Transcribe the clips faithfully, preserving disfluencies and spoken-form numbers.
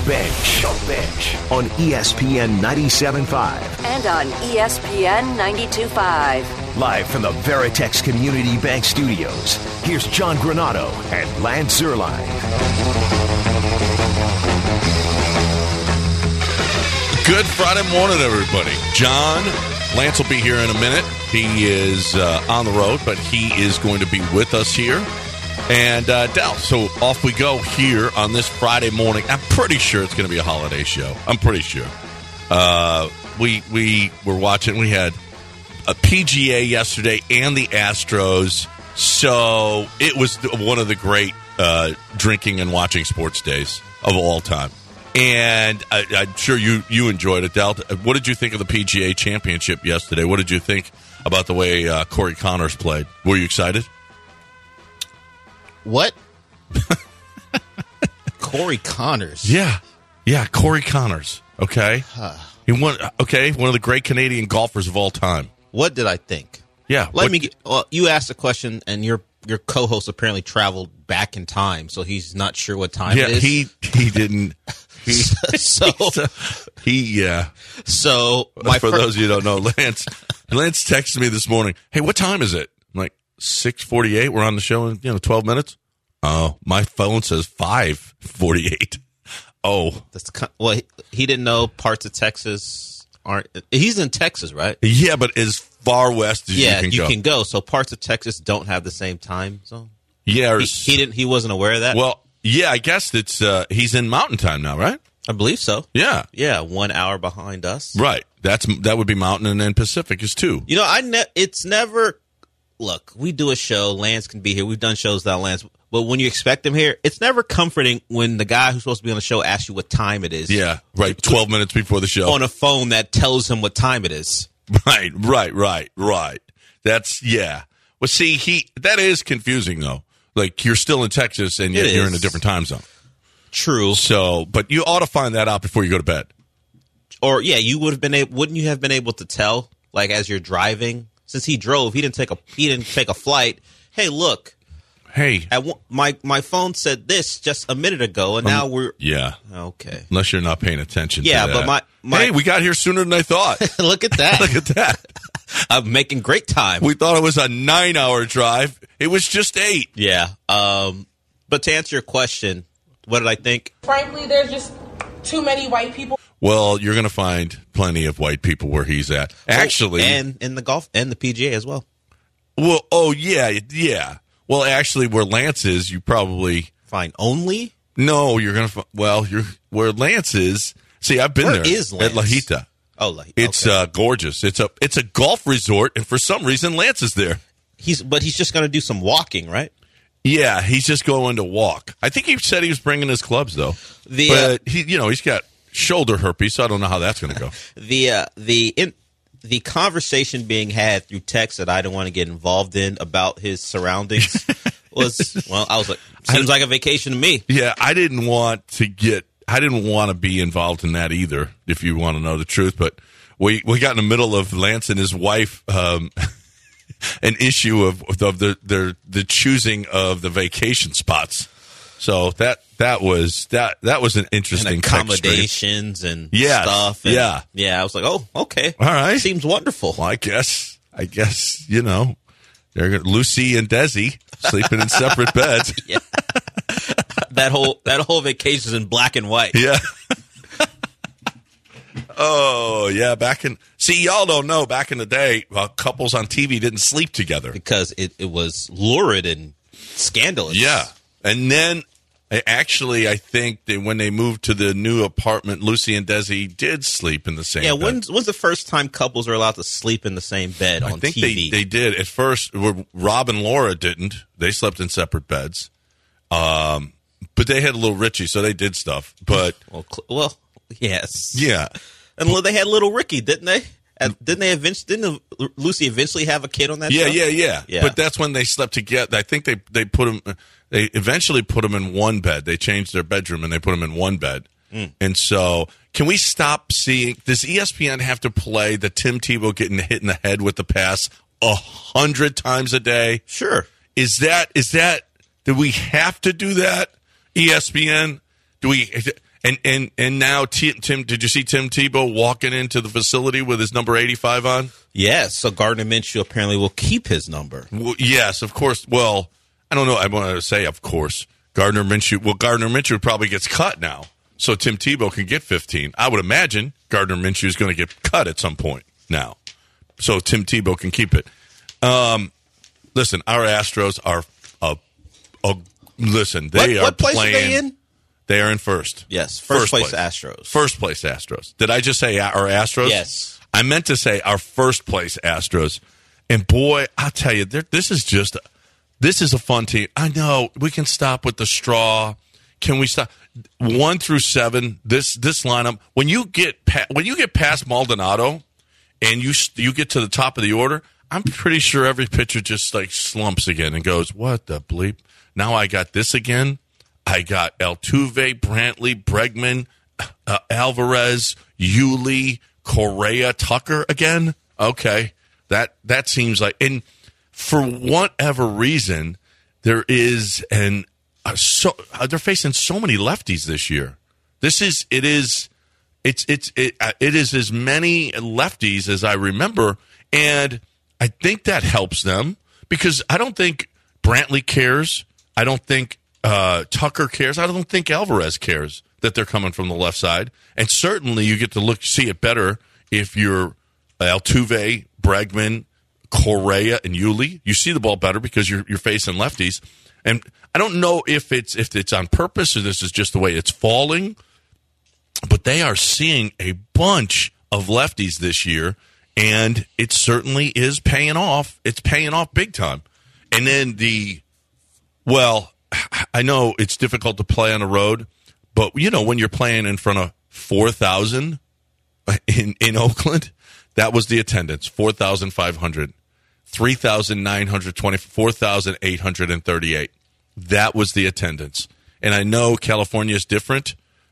Bench. The Bench on E S P N ninety-seven point five. And on E S P N ninety-two point five. Live from the Veritex Community Bank Studios, here's John Granado and Lance Zierlein. Good Friday morning, everybody. John, Lance will be here in a minute. He is uh, on the road, but he is going to be with us here. And uh, Dell, so off we go here on this Friday morning. I'm pretty sure it's going to be a holiday show. I'm pretty sure. Uh, we we were watching. We had a P G A yesterday and the Astros. So it was one of the great uh, drinking and watching sports days of all time. And I, I'm sure you, you enjoyed it, Dell. What did you think of the P G A Championship yesterday? What did you think about the way uh, Corey Connors played? Were you excited? What? Corey Connors. Yeah. Yeah, Corey Connors. Okay. He won, okay, one of the great Canadian golfers of all time. What did I think? Yeah. Let what, me get, well, you asked a question, and your your co-host apparently traveled back in time, so he's not sure what time yeah, it is. he he didn't. He, so he yeah. So my for fir- those of you who don't know, Lance Lance texted me this morning. Hey, what time is it? I'm like six forty-eight. We're on the show in you know twelve minutes. Oh, my phone says five forty-eight. Oh, that's the, well, he, he didn't know parts of Texas aren't. He's in Texas, right? Yeah, but as far west as yeah, you can you go. can go. So parts of Texas don't have the same time zone. Yeah, he, he didn't. He wasn't aware of that. Well, yeah, I guess it's uh, he's in Mountain Time now, right? I believe so. Yeah, yeah, one hour behind us. Right. That's that would be Mountain, and then Pacific is two. You know, I ne- it's never. Look, we do a show. Lance can be here. We've done shows without Lance. But when you expect him here, it's never comforting when the guy who's supposed to be on the show asks you what time it is. Yeah, right. twelve minutes before the show. On a phone that tells him what time it is. Right, right, right, right. That's, yeah. Well, see, he that is confusing, though. Like, you're still in Texas, and yet you're in a different time zone. True. So, but you ought to find that out before you go to bed. Or, yeah, you would have been able, wouldn't you have been able to tell, like, as you're driving? Since he drove, he didn't take a he didn't take a flight. Hey, look. Hey, at one, my my phone said this just a minute ago, and um, now we're yeah. Okay. Unless you're not paying attention. Yeah, to that. but my, my hey, we got here sooner than I thought. Look at that. Look at that. I'm making great time. We thought it was a nine-hour drive. It was just eight. Yeah. Um. But to answer your question, what did I think? Frankly, there's just too many white people. Well, you're going to find plenty of white people where he's at. Actually, oh, and in the golf and the P G A as well. Well, oh yeah, yeah. Well, actually, where Lance is, you probably find only. No, you're gonna. Well, you're where Lance is. See, I've been where there is Lance? at Lajita. Oh, Lajita. It's okay. uh, gorgeous. It's a it's a golf resort, and for some reason, Lance is there. He's but he's just going to do some walking, right? Yeah, he's just going to walk. I think he said he was bringing his clubs though. The but uh, he, you know, he's got shoulder herpes, so I don't know how that's going to go. the uh, the in. The conversation being had through text that I didn't want to get involved in about his surroundings was, well, I was like, seems like a vacation to me. Yeah, I didn't want to get, I didn't want to be involved in that either, if you want to know the truth. But we, we got in the middle of Lance and his wife, um, an issue of, of the, the, the choosing of the vacation spots. So that that was that that was an interesting and accommodations and yes, stuff. And yeah, yeah. I was like, oh, okay, all right, seems wonderful. Well, I guess I guess you know they're Lucy and Desi sleeping in separate beds. Yeah. that whole that whole vacation is in black and white. Yeah. Oh yeah, back in see y'all don't know back in the day, uh, couples on T V didn't sleep together because it, it was lurid and scandalous. Yeah. And then, actually, I think that when they moved to the new apartment, Lucy and Desi did sleep in the same yeah, bed. Yeah, when's, when's the first time couples are allowed to sleep in the same bed on I think T V? They, they did. At first, Rob and Laura didn't. They slept in separate beds. Um, but they had Little Richie, so they did stuff. But well, well, yes. Yeah. And they had Little Ricky, didn't they? And didn't they eventually? Didn't Lucy eventually have a kid on that yeah, show? Yeah, yeah, yeah. But that's when they slept together. I think they they put them. They eventually put them in one bed. They changed their bedroom and they put them in one bed. Mm. And so, can we stop seeing? Does E S P N have to play the Tim Tebow getting hit in the head with the pass a hundred times a day? Sure. Is that is that? Do we have to do that? E S P N? Do we? And and and now T, Tim, did you see Tim Tebow walking into the facility with his number eighty-five on? Yes. So Gardner Minshew apparently will keep his number. Well, yes, of course. Well, I don't know. I want to say, of course, Gardner Minshew. Well, Gardner Minshew probably gets cut now, so Tim Tebow can get fifteen. I would imagine Gardner Minshew is going to get cut at some point now, so Tim Tebow can keep it. Um, listen, our Astros are a, a listen. They what, are what place playing. are they in? They are in first. Yes, first, first place, place Astros. First place Astros. Did I just say our Astros? Yes. I meant to say our first place Astros. And boy, I'll tell you, this is just this is a fun team. I know we can stop with the straw. Can we stop one through seven? This this lineup when you get pa- when you get past Maldonado and you you get to the top of the order, I'm pretty sure every pitcher just like slumps again and goes, "What the bleep? Now I got this again." I got Altuve, Brantley, Bregman, uh, Alvarez, Yuli, Correa, Tucker again. Okay, that that seems like, and for whatever reason, there is an uh, so uh, they're facing so many lefties this year. This is it is it's it's it, uh, it is as many lefties as I remember, and I think that helps them because I don't think Brantley cares. I don't think. Uh, Tucker cares. I don't think Alvarez cares that they're coming from the left side. And certainly you get to look see it better if you're Altuve, Bregman, Correa, and Yuli. You see the ball better because you're you're facing lefties. And I don't know if it's if it's on purpose or this is just the way it's falling, but they are seeing a bunch of lefties this year, and it certainly is paying off. It's paying off big time. And then the well. I know it's difficult to play on the road, but, you know, when you're playing in front of four thousand in, in Oakland, that was the attendance, four thousand five hundred, three thousand nine hundred twenty, four thousand eight hundred thirty-eight. That was the attendance. And I know California is different,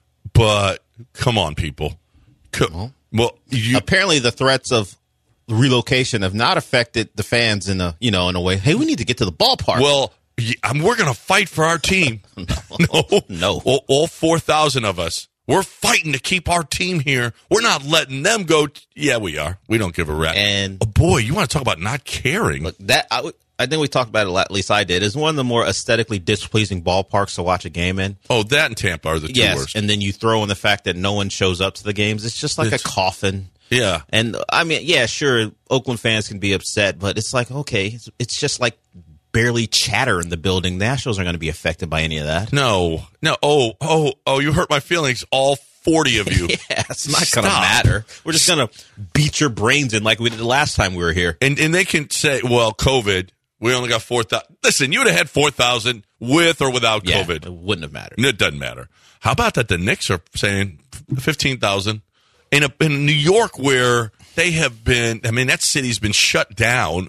but come on, people. Co- well, you, apparently the threats of relocation have not affected the fans in a, you know, in a way, hey, we need to get to the ballpark. Well, Yeah, we're going to fight for our team. no, no, no. All, all four thousand of us. We're fighting to keep our team here. We're not letting them go. T- yeah, we are. We don't give a rat. And oh, boy, you want to talk about not caring? Look, that I, w- I think we talked about it. A lot, at least I did. Is one of the more aesthetically displeasing ballparks to watch a game in. Oh, that and Tampa are the two yes, worst. And then you throw in the fact that no one shows up to the games. It's just like it's, a coffin. Yeah. And I mean, yeah, sure, Oakland fans can be upset, but it's like okay, it's, it's just like. Barely chatter in the building. The Nationals aren't going to be affected by any of that. No, no. Oh, oh, oh! You hurt my feelings. All forty of you. Yeah, it's not going to matter. We're just going to beat your brains in like we did the last time we were here. And and they can say, well, COVID. We only got four thousand. Listen, you would have had four thousand with or without yeah, COVID. It wouldn't have mattered. It doesn't matter. How about that? The Knicks are saying fifteen thousand in a, in New York, where they have been. I mean, that city's been shut down.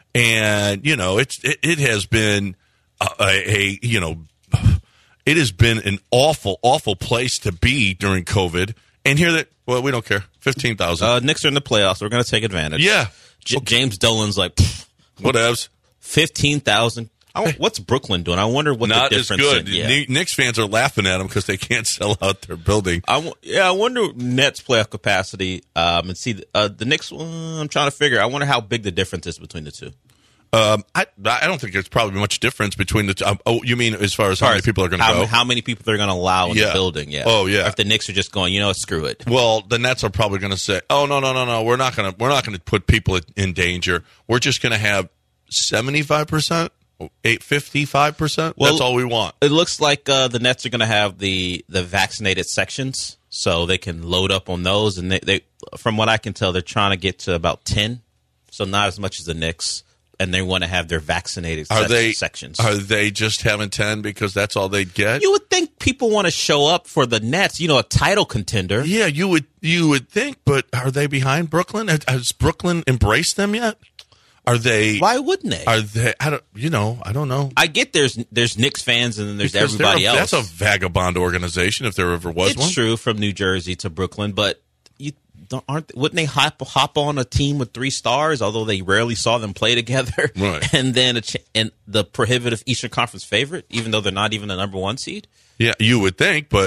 And, you know, it's it, it has been a, a, you know, it has been an awful, awful place to be during COVID. And here that, well, we don't care. fifteen thousand. Uh, Knicks are in the playoffs. We're going to take advantage. Yeah. J- okay. James Dolan's like, whatevs. fifteen thousand. What's Brooklyn doing? I wonder what Not the difference is. Not as good. In, yeah. Knicks fans are laughing at them because they can't sell out their building. I w- yeah, I wonder Nets playoff capacity. Um, and see, uh, the Knicks, uh, I'm trying to figure. I wonder how big the difference is between the two. Um, I I don't think there's probably much difference between the two. Um, oh, you mean as far as how many people are going to go? How many people they're going to allow in yeah. the building? Yeah. Oh, yeah. Or if the Knicks are just going, you know, screw it. Well, the Nets are probably going to say, "Oh no, no, no, no, we're not going to we're not going to put people in danger. We're just going to have seventy-five percent, eight fifty-five percent. That's all we want." It looks like uh, the Nets are going to have the the vaccinated sections, so they can load up on those. And they, they, from what I can tell, they're trying to get to about ten, so not as much as the Knicks. And they want to have their vaccinated are se- they, sections. Are they just having ten because that's all they'd get? You would think people want to show up for the Nets, you know, a title contender. Yeah, you would you would think, but are they behind Brooklyn? Has Brooklyn embraced them yet? Are they? Why wouldn't they? Are they? I don't. You know, I don't know. I get there's there's Knicks fans and then there's because everybody a, else. That's a vagabond organization if there ever was it's one. It's true from New Jersey to Brooklyn, but you don't, aren't wouldn't they hop hop on a team with three stars? Although they rarely saw them play together, right? And then a ch- and the prohibitive Eastern Conference favorite, even though they're not even the number one seed. Yeah, you would think, but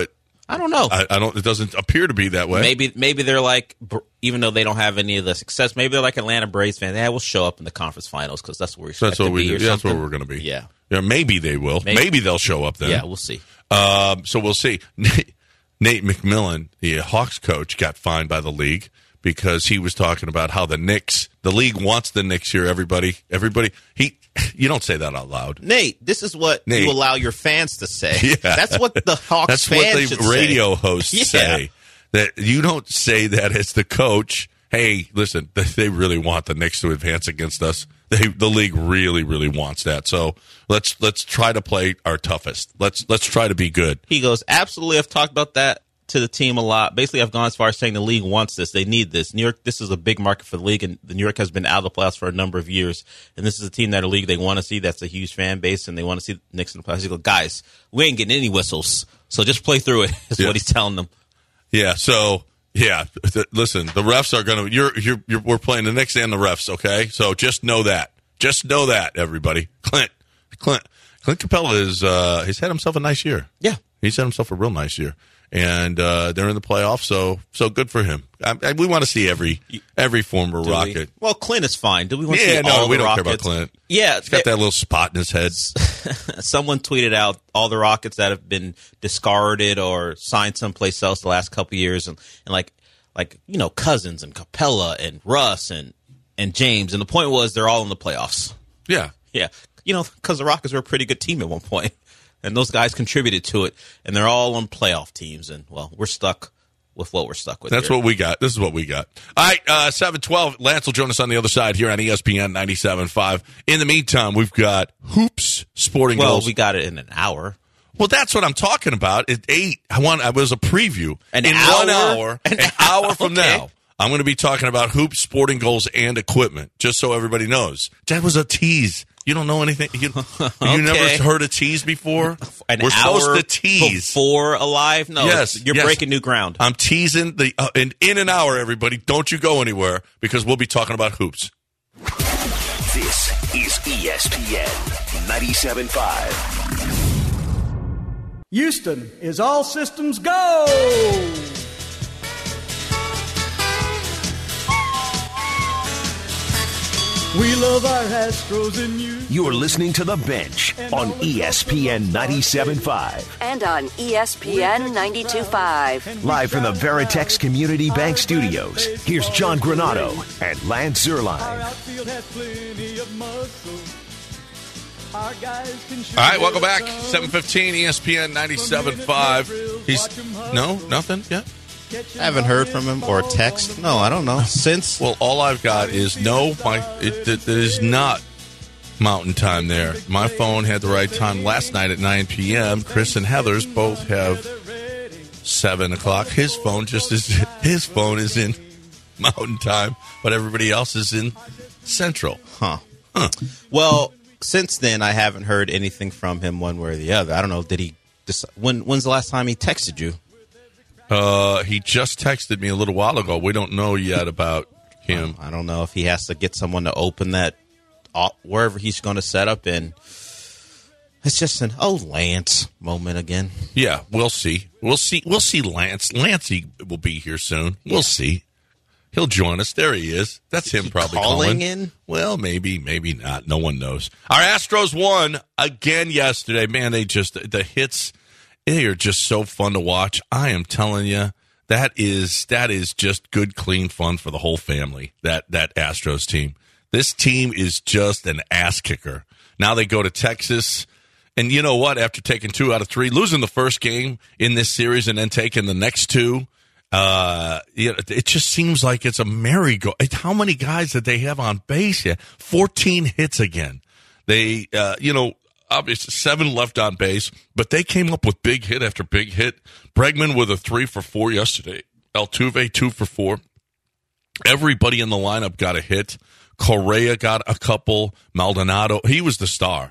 I don't know. I, I don't. It doesn't appear to be that way. Maybe maybe they're like, even though they don't have any of the success, maybe they're like Atlanta Braves fans. Yeah, we'll show up in the conference finals because that's where we expect that's what to we be. do. Or Yeah, that's something. where we're going to be. Yeah. Yeah. Maybe they will. Maybe, Maybe. they'll show up then. Yeah, we'll see. Um, so we'll see. Nate, Nate McMillan, the Hawks coach, got fined by the league because he was talking about how the Knicks, the league wants the Knicks here. Everybody, everybody. He, you don't say that out loud. Nate, this is what Nate. you allow your fans to say. Yeah. That's what the Hawks That's fans what the should radio say. hosts Yeah. say. That you don't say that as the coach. Hey, listen, they really want the Knicks to advance against us. They, the league really, really wants that. So let's let's try to play our toughest. Let's let's try to be good. He goes, absolutely. I've talked about that to the team a lot. Basically, I've gone as far as saying the league wants this. They need this. New York, this is a big market for the league, and the New York has been out of the playoffs for a number of years. And this is a team that a league they want to see. That's a huge fan base, and they want to see the Knicks in the playoffs. He goes, guys, we ain't getting any whistles, so just play through it. Is Yeah. what he's telling them. Yeah. So yeah, th- listen, the refs are going to. You're, you're you're we're playing the Knicks and the refs. Okay, so just know that. Just know that, everybody. Clint, Clint, Clint Capella is uh, he's had himself a nice year. Yeah. He's had himself a real nice year, and uh, they're in the playoffs, so so good for him. I, I, we want to see every every former Do we? Rocket. Well, Clint is fine. Do we want to Yeah, see no, all we the don't Rockets? care about Clint. Yeah, He's got that little spot in his head. someone tweeted out all the Rockets that have been discarded or signed someplace else the last couple of years, and, and like like you know Cousins and Capella and Russ and and James, and the point was they're all in the playoffs. Yeah, Yeah, you know, because the Rockets were a pretty good team at one point, and those guys contributed to it, and they're all on playoff teams, and well, we're stuck with what we're stuck with. that's here. what we got. This is what we got. All right, uh, seven twelve. Lance will join us on the other side here on E S P N ninety-seven point five. In the meantime, we've got Hoops Sporting Well, Goals. we got it in an hour. Well, that's what I'm talking about. At eight, I want. I was a preview. An in hour? one hour, An an hour from okay. now, I'm going to be talking about hoops, sporting goals, and equipment. Just so everybody knows, that was a tease. You don't know anything. You, you never heard a tease before. An We're hour supposed to tease. before alive. No, Yes, you're yes. breaking new ground. I'm teasing the uh, in, in an hour. Everybody, don't you go anywhere because we'll be talking about hoops. This is E S P N ninety-seven point five. Houston is all systems go! We love our Astros in you. You're listening to The Bench on E S P N ninety-seven point five. And on E S P N ninety-two point five. Live from the Veritex Community Bank Studios, here's John Granato and Lance Zierlein. Outfield has plenty of muscle. Our guys can shoot. All right, welcome back. seven fifteen E S P N ninety-seven point five. He's no nothing yet. I haven't heard from him or text. No, I don't know. Since Well, all I've got is no. My it, it, it is not Mountain Time there. My phone had the right time last night at nine p.m. Chris and Heather's both have seven o'clock. His phone just is. His phone is in Mountain Time, but everybody else is in Central. Huh. Huh. Well, since then, I haven't heard anything from him one way or the other. I don't know. Did he? Dec- when? When's the last time he texted you? Uh, he just texted me a little while ago. We don't know yet about him. I don't know if he has to get someone to open that uh, wherever he's going to set up in. It's just an oh Lance moment again. Yeah, we'll see. We'll see. We'll see. Lance. Lancey will be here soon. We'll see. He'll join us. There he is. That's him He probably calling calling in? Well, maybe, maybe not. No one knows. Our Astros won again yesterday. Man, they just the hits. They are just so fun to watch. I am telling you, that is that is just good, clean fun for the whole family. That that Astros team. This team is just an ass kicker. Now they go to Texas, and you know what? After taking two out of three, losing the first game in this series, and then taking the next two, uh, you know, it just seems like it's a merry-go. How many guys did they have on base yet? Fourteen hits again. They, uh, you know. Obviously, seven left on base, but they came up with big hit after big hit. Bregman with a three for four yesterday. Altuve, two for four. Everybody in the lineup got a hit. Correa got a couple. Maldonado, he was the star.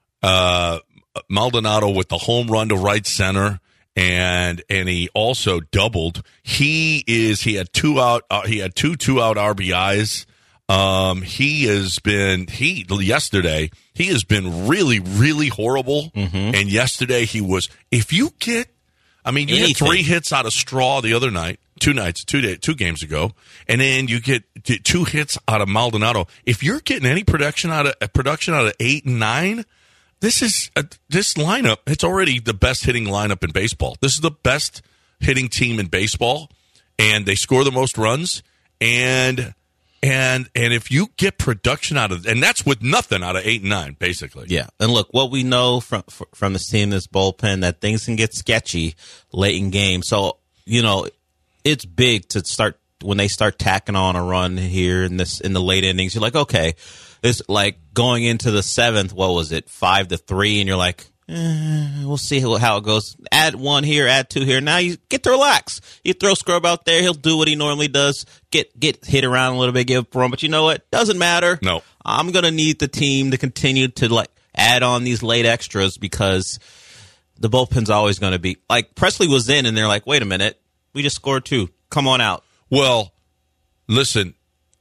Uh, Maldonado with the home run to right center, and and he also doubled. He is he had two out. Uh, he had two two out R B Is. Um, he has been, he, yesterday, he has been really, really horrible. Mm-hmm. And yesterday he was, if you get I mean, you Anything. had three hits out of Straw the other night, two nights, two day, two games ago, and then you get two hits out of Maldonado. If you're getting any production out of uh, production out of eight and nine, this is a, this lineup. It's already the best hitting lineup in baseball. This is the best hitting team in baseball, and they score the most runs. And and and if you get production out of, and that's with nothing out of eight and nine, basically. Yeah, and look, what we know from from this team, this bullpen, that things can get sketchy late in games. So you know, it's big to start when they start tacking on a run here in this in the late innings. You're like, okay, it's like going into the seventh. What was it, five to three? And you're like, eh, we'll see how, how it goes. Add one here, add two here. Now you get to relax. You throw Scrub out there, he'll do what he normally does. Get get hit around a little bit, give up a run. But you know what? Doesn't matter. No, I'm gonna need the team to continue to like add on these late extras because the bullpen's always going to be like Presley was in, and they're like, wait a minute, we just scored two. Come on out. Well, listen,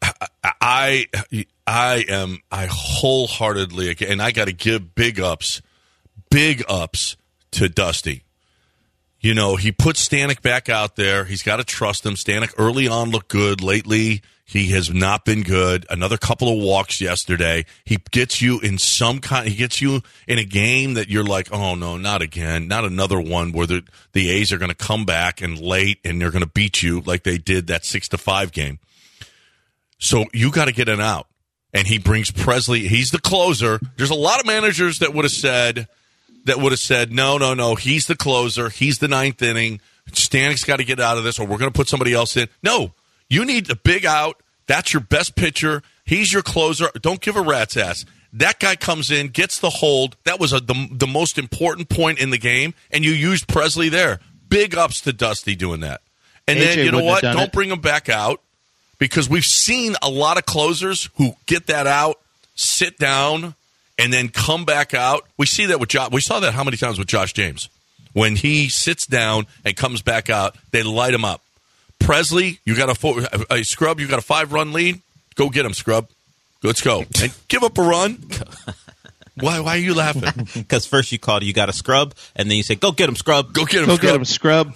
I I am I wholeheartedly, and I got to give big ups, big ups to Dusty. You know, he put Stanek back out there. He's got to trust him. Stanek early on looked good. Lately, he has not been good. Another couple of walks yesterday. He gets you in some kind. He gets you in a game that you're like, oh no, not again, not another one where the the A's are going to come back and late and they're going to beat you like they did that six to five game. So you got to get an out, and he brings Presley. He's the closer. There's a lot of managers that would have said that would have said no, no, no. He's the closer. He's the ninth inning. Stanek's got to get out of this, or we're going to put somebody else in. No. You need a big out. That's your best pitcher. He's your closer. Don't give a rat's ass. That guy comes in, gets the hold. That was a, the, the most important point in the game, and you used Presley there. Big ups to Dusty doing that. And A J then, you know what? done Don't it. bring him back out because we've seen a lot of closers who get that out, sit down, and then come back out. We see that with Josh. We saw that how many times with Josh James? When he sits down and comes back out, they light him up. Presley, you got a, four, a Scrub, you got a five-run lead. Go get him, Scrub. Let's go. And give up a run. Why Why are you laughing? Because first you called, you got a Scrub, and then you say, go get him, Scrub. Go get him, Go Scrub. get him, Scrub.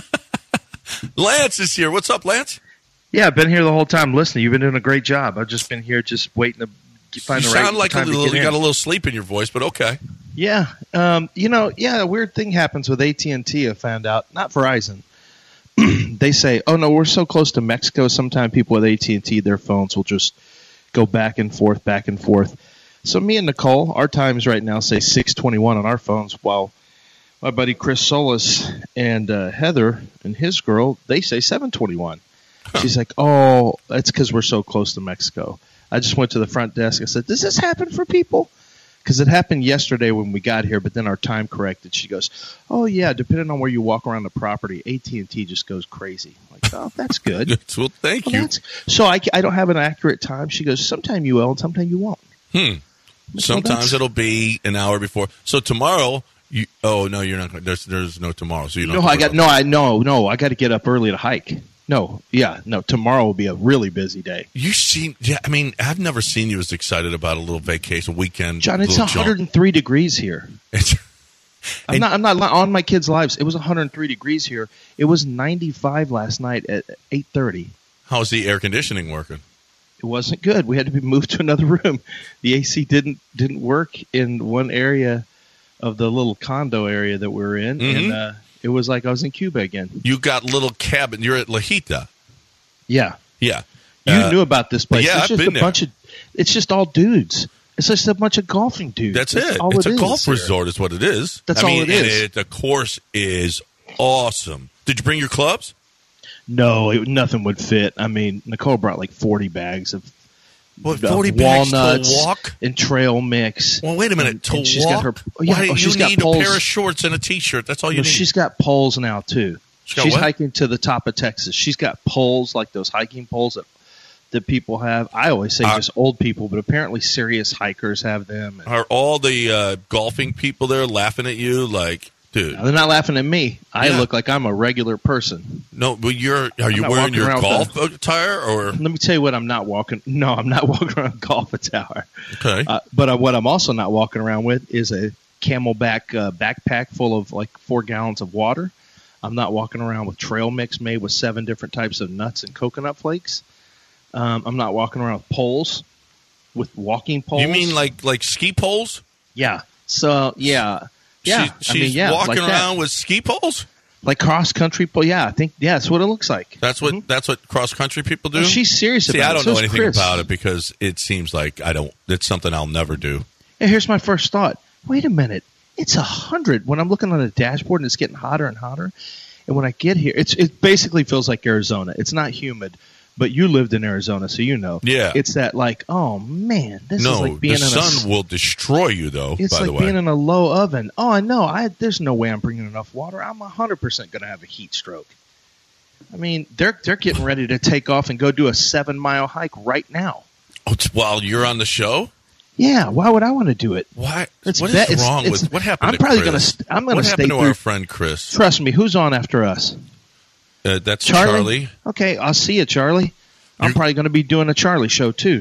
Lance is here. What's up, Lance? Yeah, I've been here the whole time listening. You've been doing a great job. I've just been here just waiting to find You the right sound like a time to little, get you in. got a little sleep in your voice, but okay. Yeah, um, you know, yeah, a weird thing happens with A T and T. I found out, not Verizon. They say, "Oh no, we're so close to Mexico." Sometimes people with A T and T, their phones will just go back and forth, back and forth. So me and Nicole, our times right now say six twenty-one on our phones, while my buddy Chris Solis and uh, Heather and his girl, they say seven twenty-one. She's like, "Oh, that's because we're so close to Mexico." I just went to the front desk. I said, "Does this happen for people?" Because it happened yesterday when we got here, but then our time corrected. She goes, "Oh yeah, depending on where you walk around the property, A T and T just goes crazy." I'm like, oh, that's good. Well, thank Well, you. that's- so I, I don't have an accurate time. She goes, "Sometime you will, and sometime you won't." Hmm. Sometimes that's- it'll be an hour before. So tomorrow, you. Oh no, you're not. going There's there's no tomorrow. So you don't. No, have to I got worry no, I no, no. I got to get up early to hike. No, yeah, no. Tomorrow will be a really busy day. about- You seem. Yeah, I mean, I've never seen you as excited about a little vacation weekend. John, it's little one jaunt. hundred three degrees here. It's- I'm And- not. I'm not li- on my kids' lives. It was one hundred three degrees here. It was ninety-five last night at eight thirty. How's the air conditioning working? It wasn't good. We had to be moved to another room. The A C didn't didn't work in one area of the little condo area that we were in, Mhm. and uh, it was like I was in Cuba again. You got little cabin. You're at La Jita. Yeah, Yeah. you Uh, knew about this place. yeah, it's I've just been a there. bunch of. It's just all dudes. It's just a bunch of golfing dudes. That's it. All It's it a is golf here. resort, is what it is. That's I all mean, it is. And it, the course is awesome. Did you bring your clubs? No, it, nothing would fit. I mean, Nicole brought like forty bags of, What, of forty bags walnuts to walk? and trail mix. Well, wait a minute. And- to and she's walk? got her. Oh, yeah, Why, oh, she's you got need poles. a pair of shorts and a T-shirt. That's all you No, need. she's got poles now too. She's got She's what? hiking to the top of Texas. She's got poles like those hiking poles that that people have. I always say Uh, just old people, but apparently serious hikers have them. And Are all the uh, golfing people there laughing at you like, dude, they're not laughing at me. I Yeah. look like I'm a regular person. no, but you're, are you not wearing walking your around with golf attire or? Let me tell you what I'm not walking. No, I'm not walking around a golf tower. Okay. Uh, but uh, what I'm also not walking around with is a Camelback uh, backpack full of like four gallons of water. I'm not walking around with trail mix made with seven different types of nuts and coconut flakes. Um, I'm not walking around with poles, with walking poles. You mean like like ski poles? Yeah. So, yeah. Yeah. She, she's I mean, yeah, walking like around that. with ski poles? Like cross-country pole. Yeah, I think, yeah, that's what it looks like. That's what Mhm. that's what cross-country people do? Well, she's serious See, about it. I don't So know is anything Chris. about it because it seems like I don't. It's something I'll never do. And here's my first thought. Wait a minute. It's a hundred when I'm looking on the dashboard and it's getting hotter and hotter. And when I get here, it's it basically feels like Arizona. It's not humid, but you lived in Arizona, so you know. Yeah. It's that like, oh man, this no, is like being the in a. sun will destroy you, though. It's by like the way, being in a low oven. Oh, I know. I there's no way I'm bringing enough water. I'm a hundred percent going to have a heat stroke. I mean, they're they're getting ready to take off and go do a seven mile hike right now. oh, it's while you're on the show. Yeah, why would I want to do it? Why? It's what ve- is it's- wrong it's- with what happened? I'm to probably Chris? gonna st- I'm gonna What stay happened to through- our friend Chris? Trust me, who's on after us? Uh, that's Charlie? Charlie. Okay, I'll see you, Charlie. I'm You're- probably going to be doing a Charlie show too.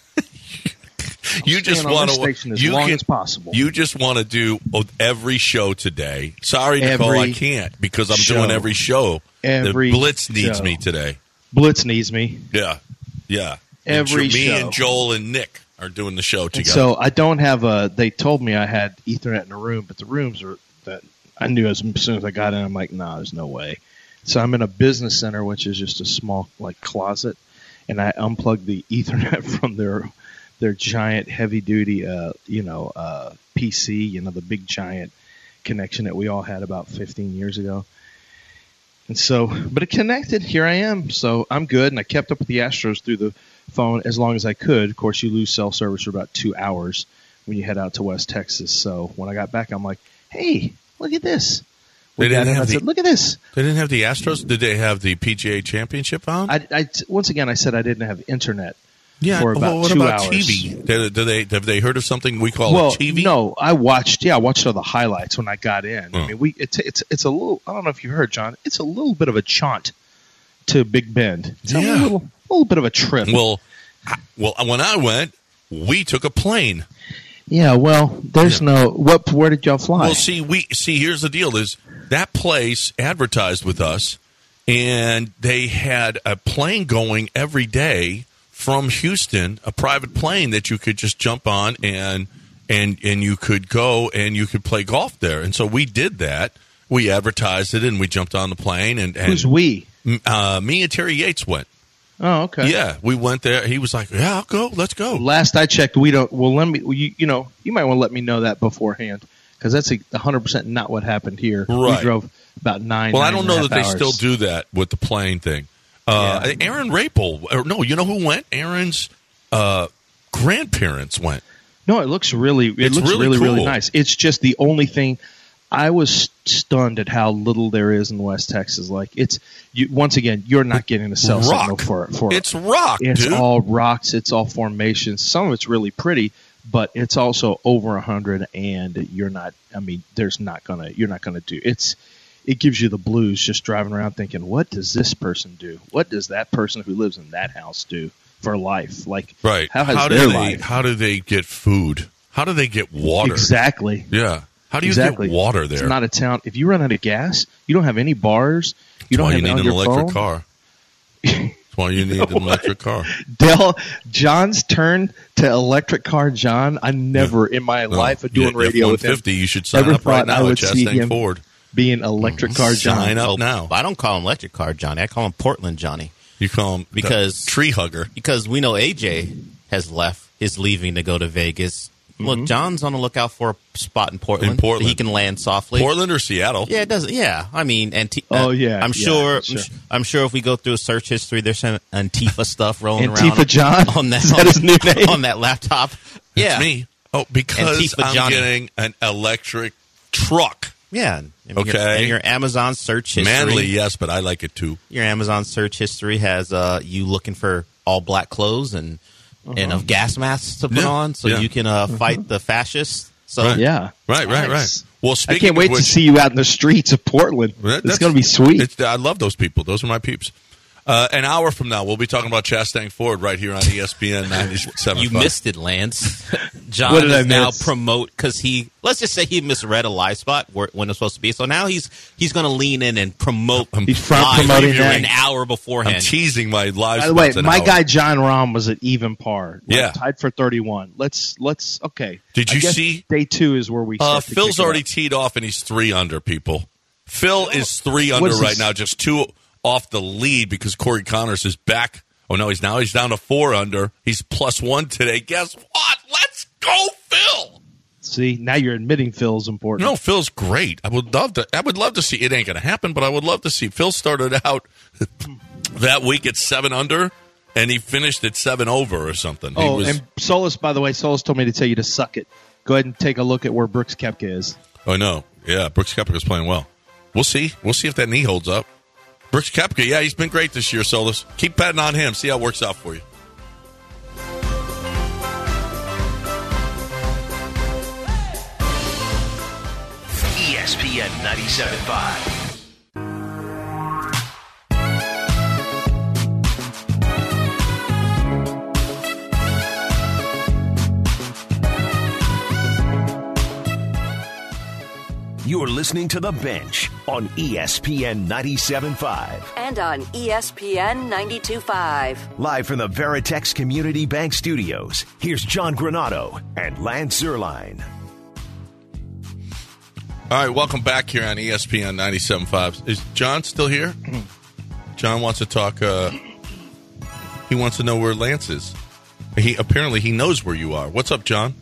You just Staying on want this to. station as You long can, as possible. You just want to do every show today. Sorry, Nicole, Every I can't because I'm show. doing every show. Every the Blitz needs show. me today. Blitz needs me. Yeah, yeah. And Every Jo- me show. and Joel and Nick are doing the show And together. so I don't have a. They told me I had Ethernet in a room, but the rooms are that I knew as soon as I got in. I'm like, nah, there's no way. So I'm in a business center, which is just a small like closet, and I unplugged the Ethernet from their their giant heavy duty, uh, you know, uh, P C, you know, the big giant connection that we all had about fifteen years ago. And so, but it connected. Here I am. So I'm good. And I kept up with the Astros through the phone as long as I could. Of course, you lose cell service for about two hours when you head out to West Texas. So when I got back, I'm like, hey, look at this. We They got didn't in. have I the- said, look at this. They didn't have the Astros. Did they have the P G A Championship on? I, I, once again, I said I didn't have internet yeah. for about well, what two about hours. T V? Do, do they have they heard of something we call Well, T V? no, I watched. Yeah, I watched all the highlights when I got in. Oh. I mean, we it's it's it's a little. I don't know if you heard, John. It's a little bit of a jaunt to Big Bend. It's Yeah. a little, little bit of a trip. Well, I, well, when I went, we took a plane. yeah. Well, there's no. What? Where did y'all fly? Well, see, we see. Here's the deal: is that place advertised with us, and they had a plane going every day from Houston, a private plane that you could just jump on and and and you could go and you could play golf there. And so we did that. We advertised it, and we jumped on the plane. And, and Who's we? Uh, me and Terry Yates went. Oh, okay. Yeah, we went there. He was like, "Yeah, I'll go. Let's go." Last I checked, we don't. Well, let me. well, You, you know, you might want to let me know that beforehand because that's a hundred percent not what happened here. Right. We drove about nine. Well, I nine don't and a know half that they hours. still do that with the plane thing. Uh, Yeah. Aaron Rapel, or no, you know who went? Aaron's uh, grandparents went. No, it looks really. It It's looks really really, really cool. nice. It's just the only thing. I was stunned at how little there is in West Texas. Like it's you, once again, you're not getting a cell signal Rock. for for. It's rock, It's dude. all rocks. It's all formations. Some of it's really pretty, but it's also over a hundred, and you're not. I mean, there's not gonna. You're not gonna do. It's. It gives you the blues just driving around thinking, what does this person do? What does that person who lives in that house do for life? Like, right. How has do their they? life? How do they get food? How do they get water? Exactly. Yeah. How do you exactly. get water there? It's not a town. If you run out of gas, you don't have any bars. You That's don't why have you it need on an your electric phone. car. That's why you need an electric car. Dell, John's turn to electric car. John, I never in my No. life of doing Yeah, radio with F one fifty, him you should sign ever up right thought I now would at see Chastain him Ford. being electric car John. Sign up Oh, now. I don't call him electric car Johnny. I call him Portland Johnny You call him Because- the tree hugger. because we know A J has left, is leaving to go to Vegas. Look, John's on the lookout for a spot in Portland. In Portland. that he can land softly. Portland or Seattle? Yeah, it does. Yeah, I mean, Anti- Oh, uh, yeah, I'm yeah, sure. sure. I'm, sh- I'm sure if we go through a search history, there's some Antifa stuff rolling Antifa around. John? on that, Is that his new name? on that laptop. Yeah, It's me. Oh, because Antifa I'm Johnny. getting an electric truck. Yeah. I mean, Okay. your- and your Amazon search history. Manly, yes, but I like it too. Your Amazon search history has uh, you looking for all black clothes and and of gas masks to put Yeah, on, so yeah. you can uh, fight the fascists. So Right. Yeah. Right, right, Nice. right. Well, I speaking can't wait of which, to see you out in the streets of Portland. That- It's that's- going to be sweet. It's, I love those people. Those are my peeps. Uh, an hour from now, we'll be talking about Chastang Ford right here on E S P N ninety-seven. You missed it, Lance. John What did I is now miss? promote because he, let's just say he misread a live spot where, when it's supposed to be. So now he's he's going to lean in and promote He's front live promoting that. an hour I'm beforehand. teasing my live By the way, spots an my hour. guy John Rahm was at even par. Like, Yeah. tied for thirty-one. Let's let's okay. Did I you guess see- day two is where we. Uh, Start to Phil's kick it already up. teed off, and he's three under, people. Phil is three under is right this? now, just two off the lead because Corey Connors is back. Oh, no, he's now he's down to four under. He's plus one today. Guess what? Let's go, Phil! See, now you're admitting Phil's important. No, Phil's great. I would love to. I would love to see. It ain't going to happen, but I would love to see. Phil started out that week at seven under, and he finished at seven over or something. He Oh, was, and Solus, by the way, Solus told me to tell you to suck it. Go ahead and take a look at where Brooks Koepka is. oh no, yeah, Brooks Koepka is playing well. We'll see. We'll see if that knee holds up. Brooks Koepka, yeah, he's been great this year, Solus. Keep betting on him. See how it works out for you. E S P N ninety-seven point five. You're listening to The Bench on E S P N ninety-seven point five. And on E S P N ninety-two point five. Live from the Veritex Community Bank Studios, here's John Granado and Lance Zierlein. All right, welcome back here on E S P N ninety-seven point five. Is John still here? John wants to talk. Uh, he wants to know where Lance is. He apparently he knows where you are. What's up, John?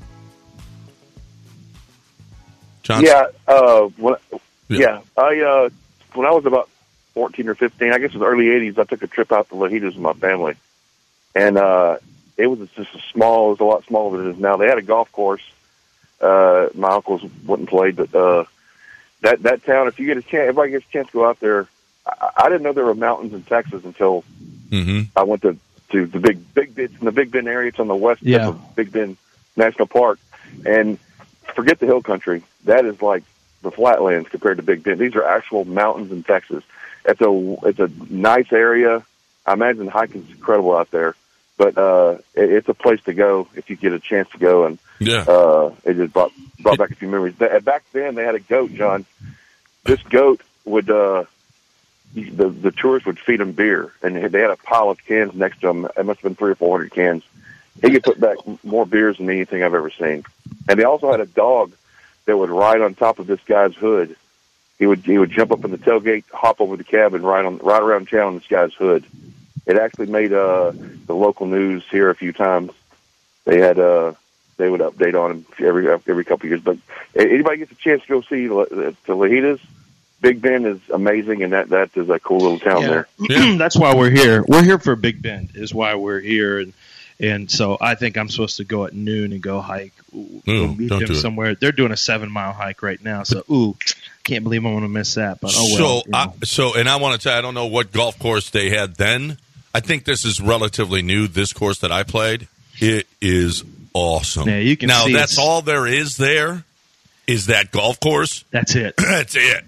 John? Yeah, uh, when, Yeah. yeah. I uh, when I was about fourteen or fifteen, I guess it was early eighties. I took a trip out to Lajitas with my family, and uh, it was just a small. It was a lot smaller than it is now. They had a golf course. Uh, my uncles wouldn't play, but uh, that that town. If you get a chance, everybody gets a chance to go out there. I, I didn't know there were mountains in Texas until Mm-hmm. I went to, to the big big it's in the Big Bend area. It's on the west tip Yeah. of Big Bend National Park, and forget the hill country. That is like the flatlands compared to Big Bend. These are actual mountains in Texas. It's a it's a nice area. I imagine hiking's incredible out there, but uh, it, it's a place to go if you get a chance to go. And Yeah. uh, it just brought brought back a few memories. Th- Back then, they had a goat, John. This goat would uh, the the tourists would feed him beer, and they had a pile of cans next to him. It must have been three or four hundred cans. He could put back more beers than anything I've ever seen. And they also had a dog that would ride on top of this guy's hood. He would he would jump up in the tailgate, hop over the cab, and ride on ride around town on this guy's hood. It actually made uh, the local news here a few times. They had uh, they would update on him every every couple of years. But anybody gets a chance to go see to Lajitas, Big Bend is amazing, and that that is a cool little town Yeah. there. Yeah. That's why we're here. We're here for Big Bend. Is why we're here, and and so I think I'm supposed to go at noon and go hike. Ooh, Ooh, go meet don't them do it. somewhere. They're doing a seven mile hike right now. So ooh, can't believe I'm going to miss that. But oh well. so, you know. I, so, and I want to tell you, I don't know what golf course they had then. I think this is relatively new. This course that I played, it is awesome. Yeah, you can now see that's it's- all there is. There is that golf course. That's it. That's it.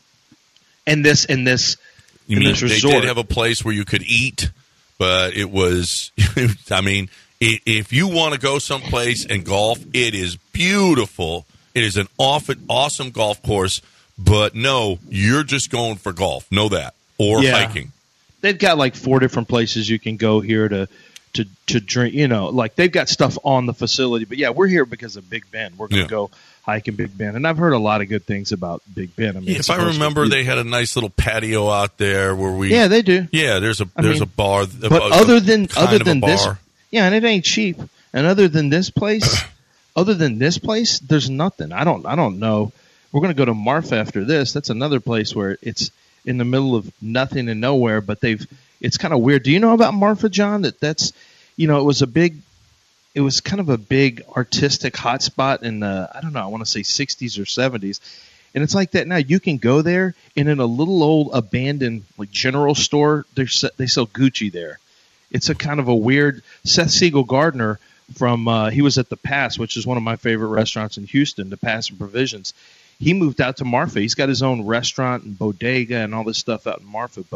And this and this You in mean this they resort. did have a place where you could eat, but it was. I mean, i- if you want to go someplace and golf, it is beautiful. It is an off, awesome golf course. But no, you're just going for golf. Know that, or Yeah. hiking. They've got like four different places you can go here to to to drink. You know, like they've got stuff on the facility. But yeah, we're here because of Big Bend. We're going to Yeah. go hike in Big Bend, and I've heard a lot of good things about Big Bend. I mean, Yeah, it's if I supposed to remember, be- they had a nice little patio out there where we. yeah, they do. Yeah, there's a I there's mean, a bar. a- But a- other than kind other of a than this, bar. yeah, and it ain't cheap. And other than this place, other than this place, there's nothing. I don't I don't know. We're gonna go to Marfa after this. That's another place where it's in the middle of nothing and nowhere. But they've it's kind of weird. Do you know about Marfa, John? That that's you know it was a big. It was kind of a big artistic hotspot in the I don't know I want to say sixties or seventies, and it's like that now. You can go there, and in a little old abandoned like general store, they they sell Gucci there. It's a kind of a weird. Seth Siegel Gardner from uh, he was at the Pass, which is one of my favorite restaurants in Houston, the Pass and Provisions. He moved out to Marfa. He's got his own restaurant and bodega and all this stuff out in Marfa. But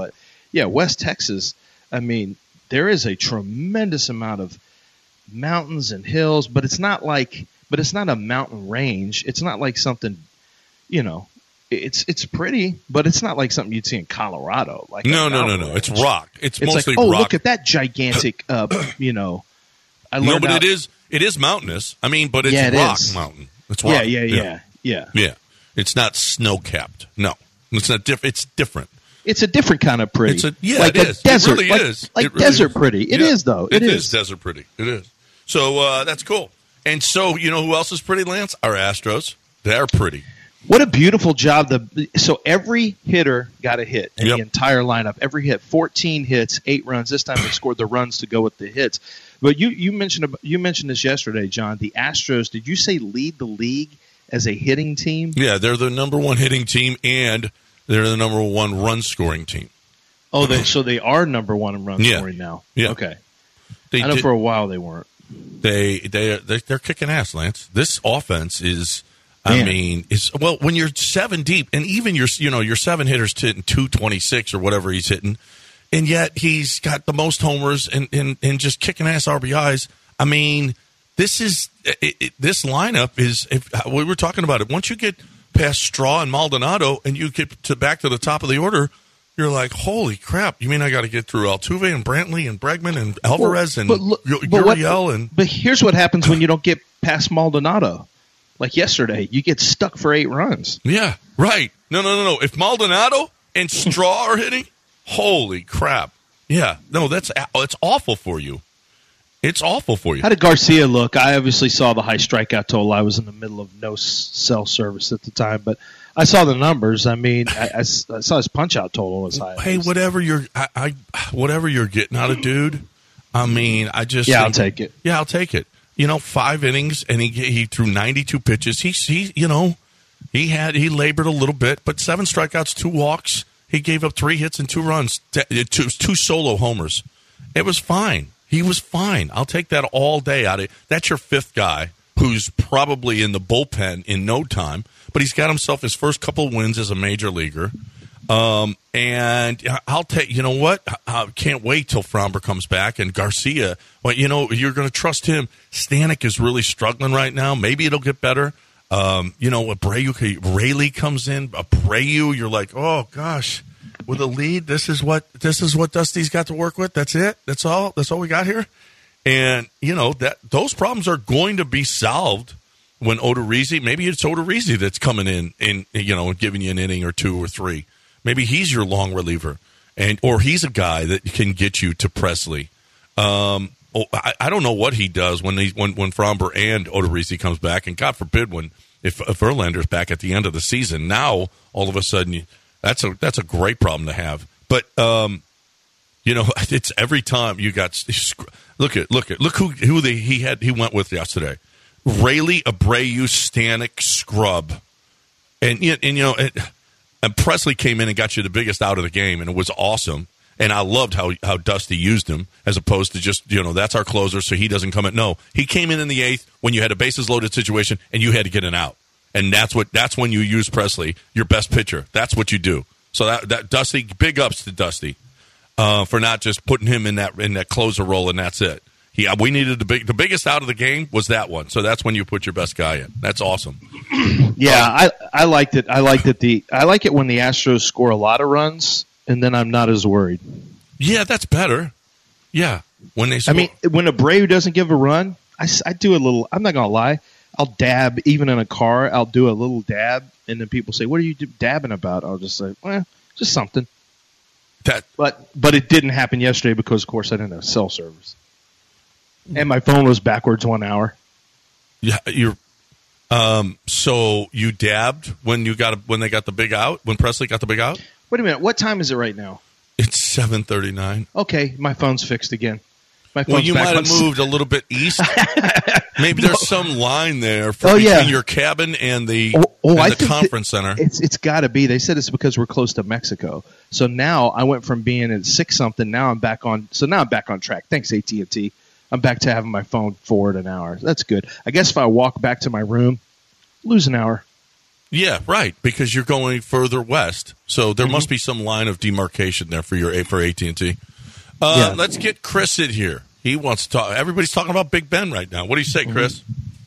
yeah, West Texas, I mean, there is a tremendous amount of mountains and hills, but it's not like, but it's not a mountain range. It's not like something, you know, it's it's pretty, but it's not like something you'd see in Colorado. Like no, no, no, no. Range. It's rock. It's, It's mostly like, oh, rock. look at that gigantic, uh, you know. I no, learned but out- it is it is mountainous. I mean, but it's Yeah, it rock is. mountain. It's rock. Yeah, yeah, yeah, yeah. Yeah. It's not snow capped. No, it's not. Diff- it's different. It's a different kind of pretty. It's a yeah. like it a is. desert, It really like, is. like It really desert is. pretty. It is Yeah. though. It, it is. is desert pretty. It is. So uh, that's cool. And so you know who else is pretty, Lance? Our Astros. They're pretty. What a beautiful job! The so every hitter got a hit in Yep. the entire lineup. Every hit, fourteen hits, eight runs. This time they scored the runs to go with the hits. But you you mentioned ab- you mentioned this yesterday, John. The Astros. Did you say lead the league as a hitting team? Yeah, they're the number one hitting team, and they're the number one run scoring team. Oh, they, so they are number one in run Yeah. scoring now. Yeah. Okay. They I know did- for a while they weren't. They they they they're kicking ass, Lance. This offense is. I Man. mean, it's well when you're seven deep, and even your you know your seven hitters hitting two twenty six or whatever he's hitting, and yet he's got the most homers and and, and just kicking ass R B Is. I mean, this is it, it, this lineup is. If we were talking about it, once you get past Straw and Maldonado, and you get to back to the top of the order, you're like, holy crap! You mean I got to get through Altuve and Brantley and Bregman and Alvarez and But look- U- but what- Uriel and But here's what happens when you don't get past Maldonado. Like yesterday, you get stuck for eight runs. Yeah, right. No, no, no, no. If Maldonado and Straw are hitting, holy crap. Yeah, no, that's it's awful for you. It's awful for you. How did Garcia look? I obviously saw the high strikeout total. I was in the middle of no s- cell service at the time, but I saw the numbers. I mean, I, I s- I saw his punch out total was high. Hey, whatever you're, I, I, whatever you're getting out of dude. I mean, I just Yeah, I'll think- take it. Yeah, I'll take it. You know, five innings, and he he threw ninety-two pitches. He he, you know, he had he labored a little bit, but seven strikeouts, two walks. He gave up three hits and two runs, t- two two solo homers. It was fine. He was fine. I'll take that all day out of it. That's your fifth guy who's probably in the bullpen in no time, but he's got himself his first couple of wins as a major leaguer. Um, and I'll take, you know what? I can't wait till Fromber comes back and Garcia. Well, you know, you're going to trust him. Stanek is really struggling right now. Maybe it'll get better. Um, you know, Abreu, Rayleigh comes in, Abreu, you're like, oh gosh, with a lead, this is what, this is what Dusty's got to work with. That's it. That's all, that's all we got here. And, you know, that those problems are going to be solved when Odorizzi, maybe it's Odorizzi that's coming in and, you know, giving you an inning or two or three. Maybe he's your long reliever, and or he's a guy that can get you to Presley. Um, oh, I, I don't know what he does when he when when Fromber and Odorizzi comes back, and God forbid when if, if Verlander's back at the end of the season. Now all of a sudden you, that's a that's a great problem to have. But um, you know, it's every time you got look at look at look who who they, he had he went with yesterday. Rayleigh, Abreu, Stanek, Scrub, and and you know. It, And Presley came in and got you the biggest out of the game, and it was awesome. And I loved how, how Dusty used him as opposed to just, you know, that's our closer, so he doesn't come in. No, he came in in the eighth when you had a bases loaded situation and you had to get an out. And that's what that's when you use Presley, your best pitcher. That's what you do. So that, that Dusty, big ups to Dusty uh, for not just putting him in that in that closer role and that's it. He, we needed the big the biggest out of the game was that one. So that's when you put your best guy in. That's awesome. Yeah, I, I liked it. I liked it. The I like it when the Astros score a lot of runs, and then I'm not as worried. Yeah, that's better. Yeah, when they. Score. I mean, when Abreu doesn't give a run, I, s- I do a little. I'm not gonna lie. I'll dab even in a car. I'll do a little dab, and then people say, "What are you do- dabbing about?" I'll just say, "Well, just something." that But but it didn't happen yesterday because, of course, I didn't have cell service, and my phone was backwards one hour. yeah, you're. Um. So you dabbed when you got a, when they got the big out when Presley got the big out. Wait a minute. What time is it right now? It's seven thirty nine. Okay, my phone's fixed again. My phone's Well, you back might on have s- moved a little bit east. Maybe there's some line there for Oh, between yeah. your cabin and the Oh, oh, and I the think conference that center. It's it's got to be. They said it's because we're close to Mexico. So now I went from being at six something. Now I'm back on. So now I'm back on track. Thanks A T and T. I'm back to having my phone forward an hour. That's good. I guess if I walk back to my room, lose an hour. Yeah, right, because you're going further west. So there Mm-hmm. must be some line of demarcation there for your for A T and T. Uh, Yeah. Let's get Chris in here. He wants to talk. Everybody's talking about Big Ben right now. What do you say, Chris?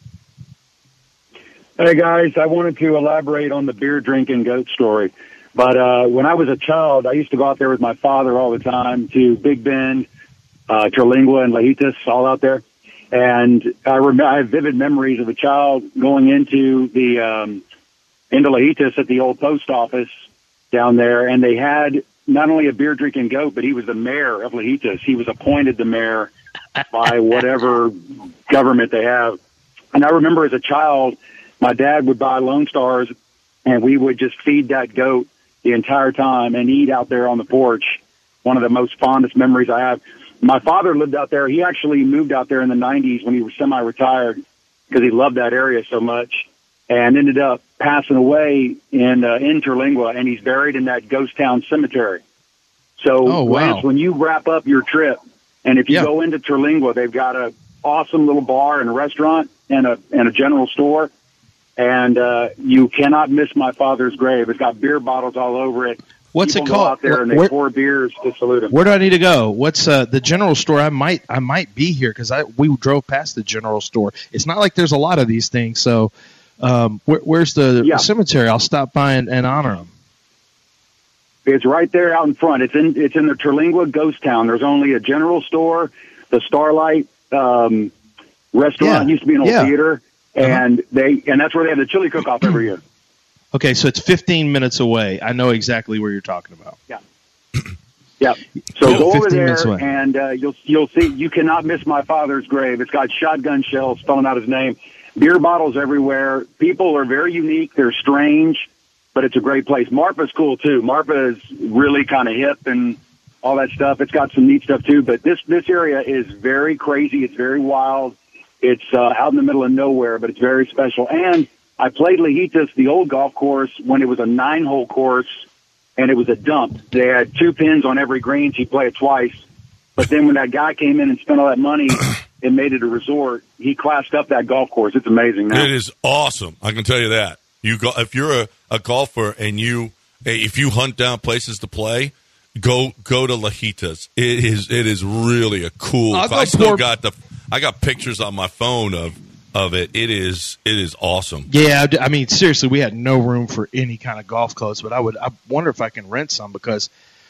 Hey, guys, I wanted to elaborate on the beer drinking goat story. But uh, when I was a child, I used to go out there with my father all the time to Big Bend, uh, Terlingua, and Lajitas, all out there. And I, rem- I have vivid memories of a child going into the um, into Lajitas at the old post office down there, and they had not only a beer drinking goat, but he was the mayor of Lajitas. He was appointed the mayor by whatever government they have. And I remember as a child, my dad would buy Lone Stars, and we would just feed that goat the entire time and eat out there on the porch. One of the most fondest memories I have. My father lived out there. He actually moved out there in the nineties when he was semi-retired because he loved that area so much, and ended up passing away in uh, in Terlingua, and he's buried in that ghost town cemetery. So, Oh, wow. Lance, when you wrap up your trip, and if you Yeah. go into Terlingua, they've got a awesome little bar and a restaurant and a and a general store. And uh, you cannot miss my father's grave. It's got beer bottles all over it. What's People it go called? out there and they Where- pour beers to salute him. Where do I need to go? What's uh, the general store? I might I might be here because I we drove past the general store. It's not like there's a lot of these things. So um, where, where's the Yeah. cemetery? I'll stop by and, and honor them. It's right there out in front. It's in it's in the Terlingua ghost town. There's only a general store, the Starlight um, restaurant Yeah. used to be an old Yeah. theater, and they and that's where they have the chili cook-off every year. Okay, so it's fifteen minutes away. I know exactly where you're talking about. Yeah. So Cool. go over fifteen minutes there, away. and uh, you'll you'll see. You cannot miss my father's grave. It's got shotgun shells spelling out his name, beer bottles everywhere. People are very unique. They're strange, but it's a great place. Marpa's cool too. Marpa is really kind of hip and all that stuff. It's got some neat stuff too. But this this area is very crazy. It's very wild. It's uh, out in the middle of nowhere, but it's very special. And I played Lajitas, the old golf course, when it was a nine-hole course. And it was a dump. They had two pins on every green, so you play it twice. But then when that guy came in and spent all that money and made it a resort, he classed up that golf course. It's amazing now. It is awesome. I can tell you that. You go if you're a, a golfer and you if you hunt down places to play, go go to Lajitas. It is it is really a cool. I'll go I still pour- got the I got pictures on my phone of of it. It is it is awesome. Yeah, I mean, seriously, we had no room for any kind of golf clubs, but I would I wonder if I can rent some because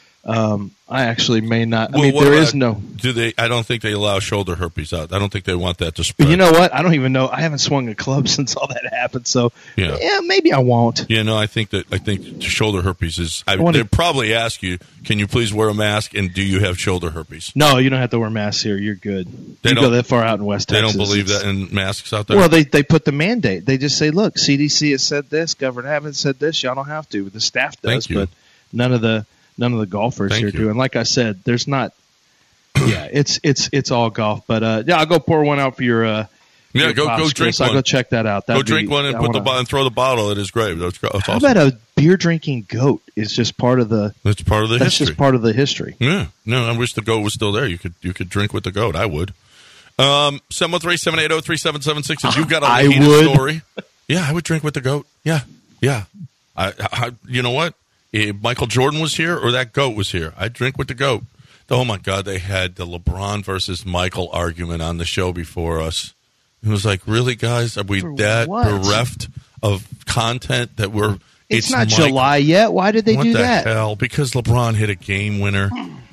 um, I actually may not. I Well, mean, what there about- is no. Do they? I don't think they allow shoulder herpes out. I don't think they want that to But spread. you know what? I don't even know. I haven't swung a club since all that happened. So Yeah. yeah, maybe I won't. Yeah, no, I think that I think shoulder herpes is. I, wanna- they'd probably ask you, "Can you please wear a mask?" And do you have shoulder herpes? No, you don't have to wear masks here. You're good. They you go don't- that far out in West They Texas. don't believe it's- that in masks out there. Well, they they put the mandate. They just say, look, C D C has said this, Governor Abbott said this. Y'all don't have to. The staff does, Thank you. but none of the none of the golfers Thank here you. do. And like I said, there's not. Yeah, it's it's it's all golf. But uh, yeah, I'll go pour one out for your. Uh, yeah, your go pops, go drink Chris. I'll one. go check that out. Go That'd drink be- one and I put the wanna- bo- and throw the bottle at his grave. That's, that's How awesome. about a beer drinking goat? Is just part of the. That's part of the That's history. just part of the history. Yeah, no, I wish the goat was still there. You could you could drink with the goat. I would. Um, seven one three seven eight zero three seven seven six. If you got a I Lajitas would. story, yeah, I would drink with the goat. Yeah, yeah. I, I you know what? If Michael Jordan was here or that goat was here, I'd drink with the goat. Oh my God, they had the LeBron versus Michael argument on the show before us. It was like, really, guys, are we For that what? bereft of content that we're? It's, not Michael- July yet. Why did they what do the that? hell? Because LeBron hit a game winner.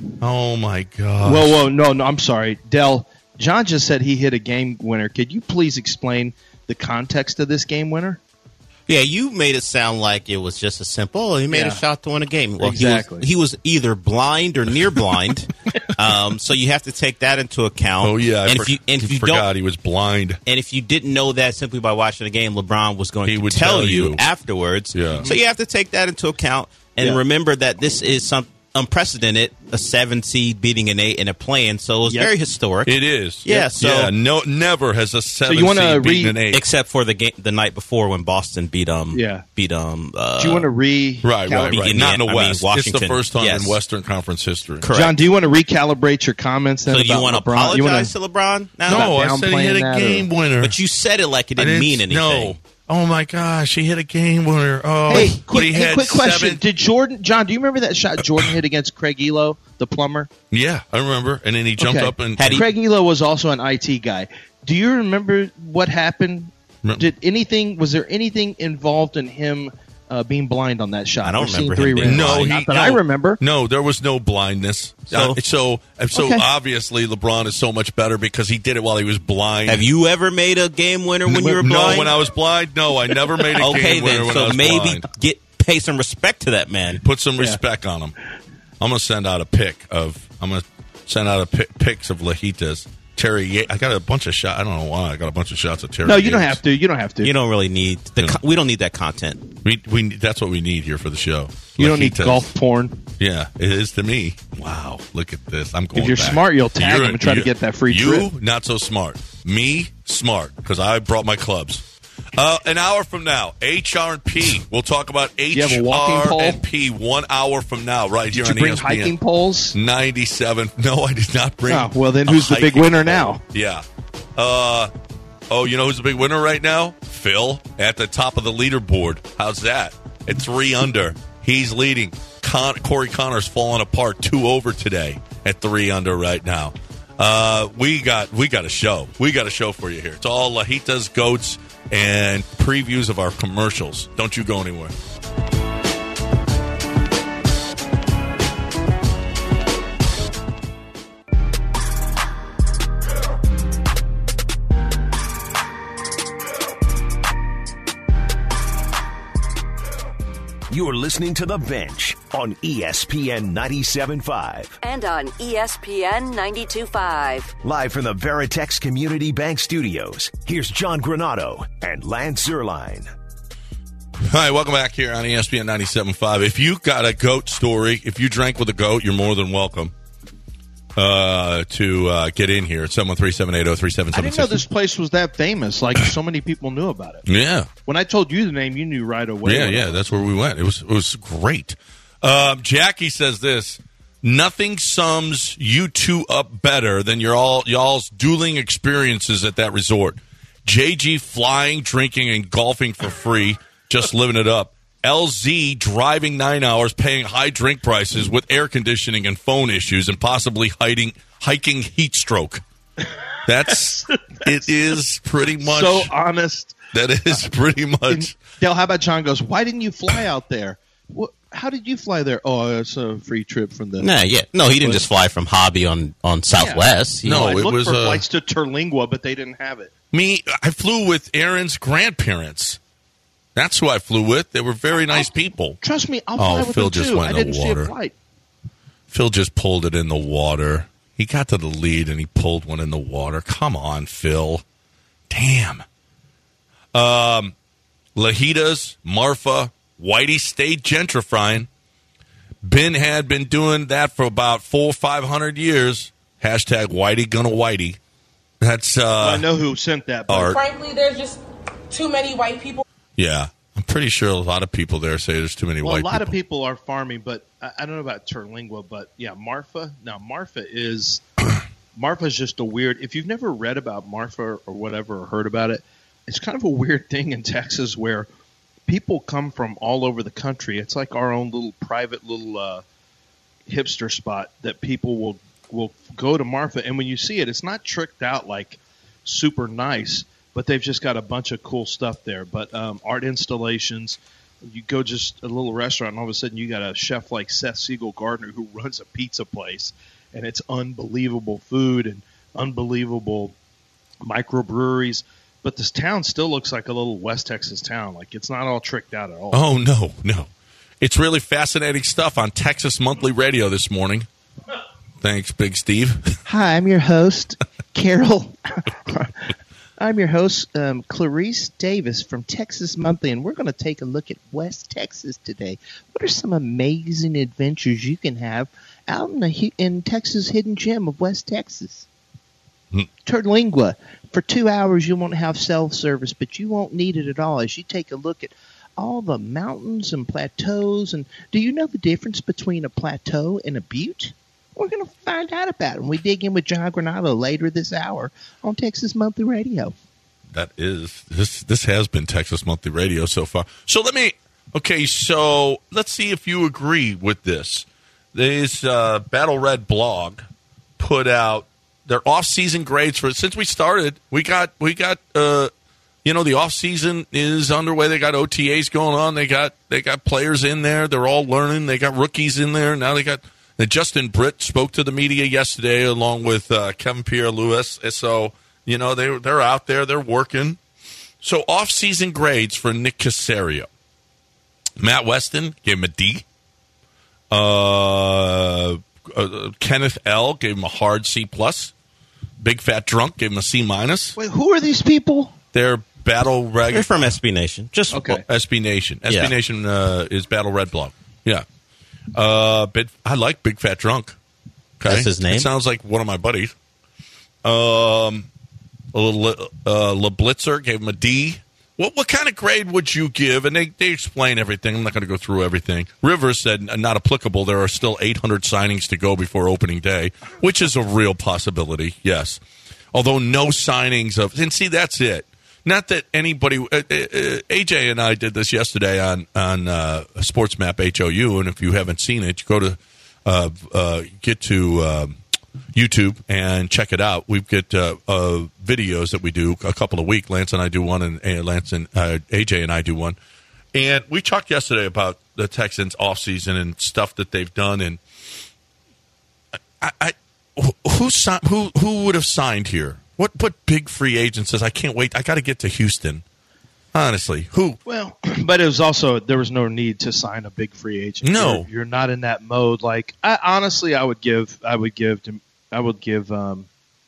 Oh my God! Whoa, whoa, no, no, I'm sorry. Dell, John just said he hit a game winner. Could you please explain the context of this game winner? Yeah, you made it sound like it was just a simple, oh, he made Yeah. a shot to win a game. Well, Exactly. he was, he was either blind or near blind. um, so you have to take that into account. Oh yeah, I and for- if you and if you forgot don't, he was blind. and if you didn't know that simply by watching the game, LeBron was going He to would tell, tell you, you. afterwards. Yeah. So you have to take that into account and Yeah. remember that this is some unprecedented, a seven seed beating an eight in a play-in. So it was Yep. very historic. It is. Yeah, so- yeah, no, never has a seven you wanna seed beaten re- an eight. Except for the game the night before when Boston beat um Yeah. beat um uh, Do you want to re right, right, Beat right. Indiana- Not in the I mean, West. It's the Washington. first time Yes. in Western Conference history. correct. John, do you want to recalibrate your comments then So about you want to LeBron? apologize You wanna- to LeBron now? No, I About said he hit downplaying a that game winner. But you said it like it I didn't, mean anything. No. Oh my gosh, he hit a game winner. Oh, Hey, but quick, he hey, had quick question. seven- Did Jordan, John, do you remember that shot Jordan hit against Craig Elo, the plumber? Yeah, I remember. And then he jumped Okay. up and Had he- Craig Elo was also an I T guy. Do you remember what happened? No. Did anything, was there anything involved in him uh, being blind on that shot? I don't Or seeing remember three him being rings? No, blind. he, Not that no, I remember. No, there was no blindness. So- Uh, so, so Okay. obviously LeBron is so much better because he did it while he was blind. Have you ever made a game winner when you were blind? No, when I was blind, no, I never made a okay, game winner then. when I So was maybe blind. get pay some respect to that man. Put some respect on him. I'm gonna send out a pic of. I'm gonna send out a pic, pics of Lajitas. Terry Yates. I got a bunch of shots. I don't know why. I got a bunch of shots of Terry. No, you don't Yates. have to. You don't have to. You don't really need the. Yeah. Co- we don't need that content. We, we that's what we need here for the show. You don't need Lajitas. golf porn. Yeah, it is to me. Wow, look at this. I'm going. If you're back. smart, you'll tag You're- him and try to you- get that free you, trip. not so smart. Me, smart, because I brought my clubs. Uh, an hour from now, H R and P. We'll talk about H you have a walking R pole? and P one hour from now, right here Did you on bring E S P N. hiking poles? ninety-seven. No, I did not bring. Oh, well, then a who's the big hiking winner pole. now? Yeah. Uh, oh, you know who's the big winner right now? Phil at the top of the leaderboard. How's that? At three under. He's leading. Con- Corey Connor's falling apart two over today at three under right now. Uh, we got we got a show. We got a show for you here. It's all Lajitas, goats, and previews of our commercials. Don't you go anywhere. You're listening to The Bench on E S P N ninety-seven point five. And on E S P N ninety-two point five. Live from the Veritex Community Bank Studios, here's John Granado and Lance Zerline. Hi, welcome back here on E S P N ninety-seven point five. If you got a goat story, if you drank with a goat, you're more than welcome uh, to uh, get in here at seven one three, seven eight zero, three seven I seven didn't know six. this place was that famous. Like, so many people knew about it. Yeah. When I told you the name, you knew right away. Yeah, what it yeah, was. that's where we went. It was it was great. Um, Jackie says this: nothing sums you two up better than your all y'all's dueling experiences at that resort. J G flying, drinking, and golfing for free, just living it up. L Z driving nine hours, paying high drink prices with air conditioning and phone issues, and possibly hiding, hiking heat stroke. That's it is pretty much So honest. that is pretty much. And Dale, how about John goes, why didn't you fly out there? What, how did you fly there? Oh, it's a free trip from the... Nah, yeah, no, he didn't just fly from Hobby on on Southwest. He- No, I it looked was, for uh, flights to Terlingua, but they didn't have it. Me, I flew with Aaron's grandparents. That's who I flew with. They were very nice people. Trust me, I'll Oh, fly with Phil them just too. went I in the didn't see water. a flight. Phil just pulled it in the water. He got to the lead and he pulled one in the water. Come on, Phil. Damn. Um, Lajitas, Marfa, Whitey stayed gentrifying. Ben had been doing that for about four or five hundred years. Hashtag Whitey gonna Whitey. That's uh, I know who sent that. But Art. Frankly, there's just too many white people. Yeah, I'm pretty sure a lot of people there say there's too many Well, white a lot people. of people are farming, but I, I don't know about Terlingua, but yeah, Marfa. Now, Marfa is Marfa's just a weird. If you've never read about Marfa or whatever or heard about it, it's kind of a weird thing in Texas where people come from all over the country. It's like our own little private little uh, hipster spot that people will will go to Marfa, and when you see it, it's not tricked out like super nice, but they've just got a bunch of cool stuff there. But um, art installations. You go just a little restaurant, and all of a sudden you got a chef like Seth Siegel Gardner who runs a pizza place, and it's unbelievable food and unbelievable microbreweries. But this town still looks like a little West Texas town. Like, it's not all tricked out at all. Oh, no, no. It's really fascinating stuff on Texas Monthly Radio this morning. Thanks, Big Steve. Hi, I'm your host, Carol. I'm your host, um, Clarice Davis from Texas Monthly, and we're going to take a look at West Texas today. What are some amazing adventures you can have out in the in Texas hidden gem of West Texas? Hmm. Terlingua. For two hours, you won't have self-service, but you won't need it at all as you take a look at all the mountains and plateaus. And do you know the difference between a plateau and a butte? We're going to find out about it when we dig in with John Granado later this hour on Texas Monthly Radio. that is this. This has been Texas Monthly Radio so far. So let me. Okay, so let's see if you agree with this. This uh, Battle Red blog put out their off-season grades for since we started. We got we got uh, you know the off-season is underway. They got O T As going on. They got they got players in there. They're all learning. They got rookies in there now. They got and Justin Britt spoke to the media yesterday along with uh, Kevin Pierre-Louis. So you know they they're out there. They're working. So off-season grades for Nick Caserio. Matt Weston gave him a D. Uh, uh, Kenneth L. gave him a hard C plus. Big Fat Drunk gave him a C minus. Wait, who are these people? They're Battle Red. They're from S B Nation. Just okay. S B Nation. S B Yeah. Nation uh, is Battle Red blog. Yeah. Uh, bit, I like Big Fat Drunk. Okay? That's his name? It sounds like one of my buddies. Um, a little uh, LeBlitzer gave him a D. What what kind of grade would you give? And they, they explain everything. I'm not going to go through everything. Rivers said not applicable. There are still eight hundred signings to go before opening day, which is a real possibility, yes. Although no signings of – and see, that's it. Not that anybody uh, – uh, A J and I did this yesterday on, on uh, Sports Map H O U, and if you haven't seen it, you go to uh, uh, – get to uh, – YouTube and check it out. We've got uh, uh, videos that we do a couple a week. Lance and I do one, and uh, Lance and uh, A J and I do one. And we talked yesterday about the Texans offseason and stuff that they've done. And I, I who who who would have signed here? What what big free agent says I can't wait? I got to get to Houston. Honestly, who? Well, but it was also there was no need to sign a big free agent. No, you're, you're not in that mode. Like I, honestly, I would give, I would give, I would give um,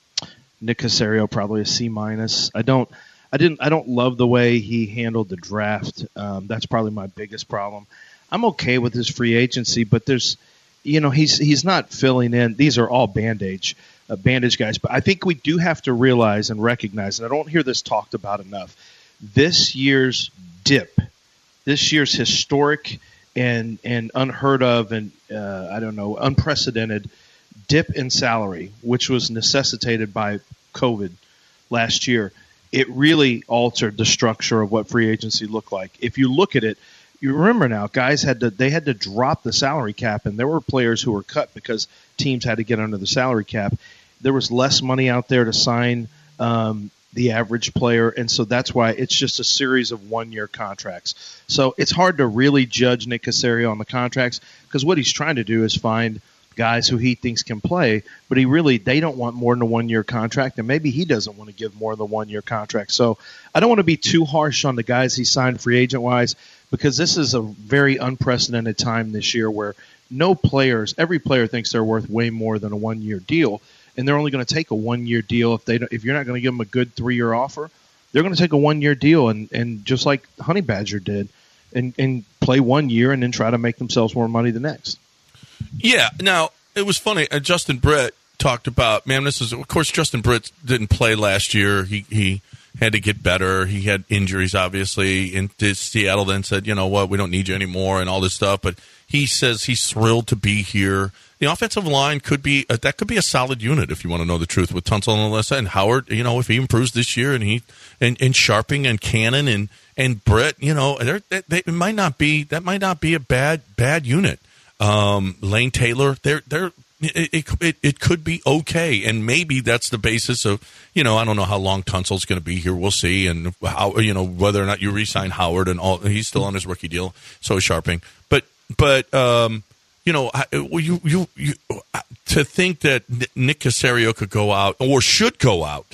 Nick Caserio probably a C minus. I don't, I didn't, I don't love the way he handled the draft. Um, that's probably my biggest problem. I'm okay with his free agency, but there's, you know, he's he's not filling in. These are all bandage, uh, bandage guys. But I think we do have to realize and recognize, and I don't hear this talked about enough. This year's dip, this year's historic and and unheard of and uh, I don't know unprecedented dip in salary, which was necessitated by COVID last year, it really altered the structure of what free agency looked like. If you look at it, you remember now, guys had to they had to drop the salary cap, and there were players who were cut because teams had to get under the salary cap. There was less money out there to sign um, the average player, and so that's why it's just a series of one-year contracts. So it's hard to really judge Nick Caserio on the contracts because what he's trying to do is find guys who he thinks can play, but he really they don't want more than a one-year contract, and maybe he doesn't want to give more than a one-year contract. So I don't want to be too harsh on the guys he signed free agent-wise because this is a very unprecedented time this year where no players, every player thinks they're worth way more than a one-year deal. And they're only going to take a one-year deal if they don't, if you're not going to give them a good three-year offer. They're going to take a one-year deal and, and just like Honey Badger did, and, and play one year and then try to make themselves more money the next. Yeah. Now it was funny. Uh, Justin Britt talked about man. This is of course Justin Britt didn't play last year. He he had to get better. He had injuries obviously. And Seattle then said, you know what, we don't need you anymore and all this stuff. But he says he's thrilled to be here. The offensive line could be uh, that could be a solid unit if you want to know the truth with Tunsil and Alyssa and Howard. You know, if he improves this year and he and, and Sharping and Cannon and and Britt, you know, they, they, it might not be that might not be a bad bad unit. Um, Lane Taylor, they're they're it, it it could be okay, and maybe that's the basis of you know I don't know how long Tunsil's going to be here. We'll see, and how you know whether or not you re-sign Howard and all. He's still on his rookie deal, so is Sharping, but but. Um, You know, you, you, you, to think that Nick Caserio could go out or should go out.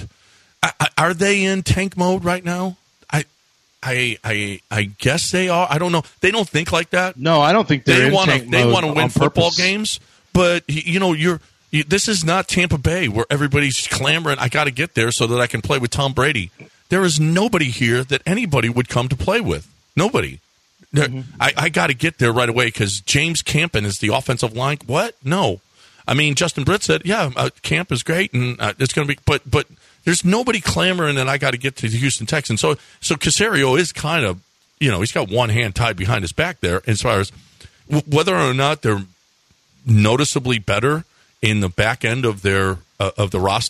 Are they in tank mode right now? I, I, I, I guess they are. I don't know. They don't think like that. No, I don't think they're they in wanna, tank They mode want to win on football purpose. games, but you know, you're. You, this is not Tampa Bay where everybody's clamoring. I got to get there so that I can play with Tom Brady. There is nobody here that anybody would come to play with. Nobody. Mm-hmm. I, I got to get there right away because James Campen is the offensive line. What? No. I mean, Justin Britt said, yeah, uh, Camp is great, and uh, it's going to be – but but there's nobody clamoring that I got to get to the Houston Texans. So, so Caserio is kind of – you know, he's got one hand tied behind his back there as far as w- whether or not they're noticeably better in the back end of their uh, of the roster.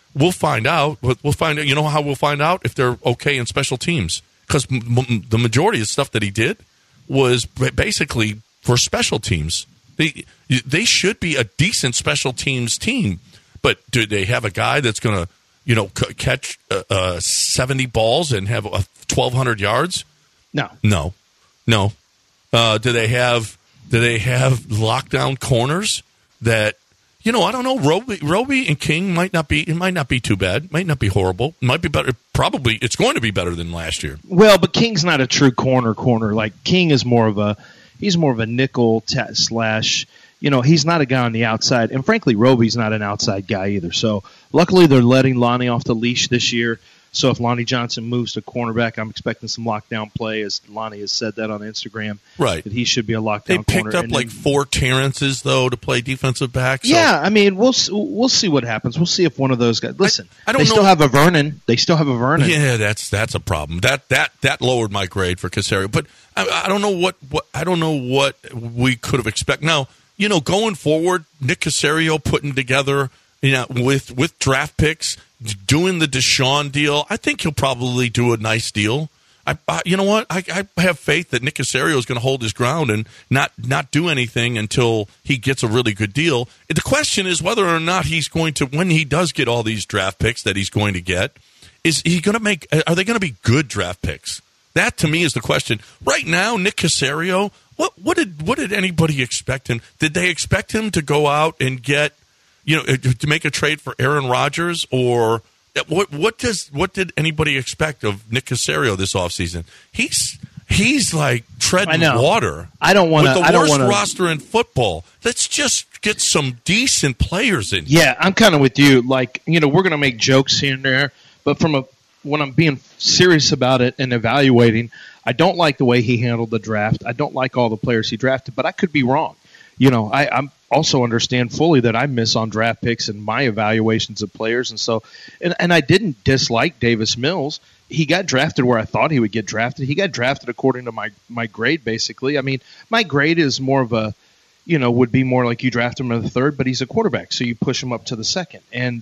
we'll find out. We'll find out. You know how we'll find out if they're okay in special teams? Because m- m- the majority of stuff that he did was basically for special teams. They they should be a decent special teams team, but do they have a guy that's going to, you know, c- catch uh, uh, seventy balls and have uh, twelve hundred yards? No, no, no. Uh, do they have do they have lockdown corners that, you know, I don't know. Roby, Roby and King might not be. It might not be too bad. Might not be horrible. Might be better. Probably, it's going to be better than last year. Well, but King's not a true corner corner. Like King is more of a. He's more of a nickel t- slash, you know, he's not a guy on the outside. And frankly, Roby's not an outside guy either. So luckily they're letting Lonnie off the leash this year. So if Lonnie Johnson moves to cornerback, I'm expecting some lockdown play, as Lonnie has said that on Instagram. Right. That he should be a lockdown they corner. They picked up and like then, four Terrences, though, to play defensive back. So. Yeah, I mean, we'll we'll see what happens. We'll see if one of those guys. Listen, I, I don't they know. still have a Vernon. They still have a Vernon. Yeah, that's that's a problem. That that that lowered my grade for Caserio. But I, I don't know what, what I don't know what we could have expected. Now, you know, going forward, Nick Caserio putting together, you know, with with draft picks, doing the Deshaun deal, I think he'll probably do a nice deal. I, I you know what? I, I have faith that Nick Caserio is going to hold his ground and not not do anything until he gets a really good deal. The question is whether or not he's going to, when he does get all these draft picks that he's going to get, is he going to make? Are they going to be good draft picks? That to me is the question. Right now, Nick Caserio, what what did what did anybody expect him? Did they expect him to go out and get, you know, to make a trade for Aaron Rodgers, or what? What does what did anybody expect of Nick Caserio this offseason? He's he's like treading water. I don't want to. With the I don't worst wanna, roster in football. Let's just get some decent players in. Yeah, I'm kind of with you. Like, you know, we're going to make jokes here and there, but from a when I'm being serious about it and evaluating, I don't like the way he handled the draft. I don't like all the players he drafted, but I could be wrong. You know, I, I'm also understand fully that I miss on draft picks and my evaluations of players. And so, and, and I didn't dislike Davis Mills. He got drafted where I thought he would get drafted. He got drafted according to my, my grade, basically. I mean, my grade is more of a, you know, would be more like you draft him in the third, but he's a quarterback, so you push him up to the second. And,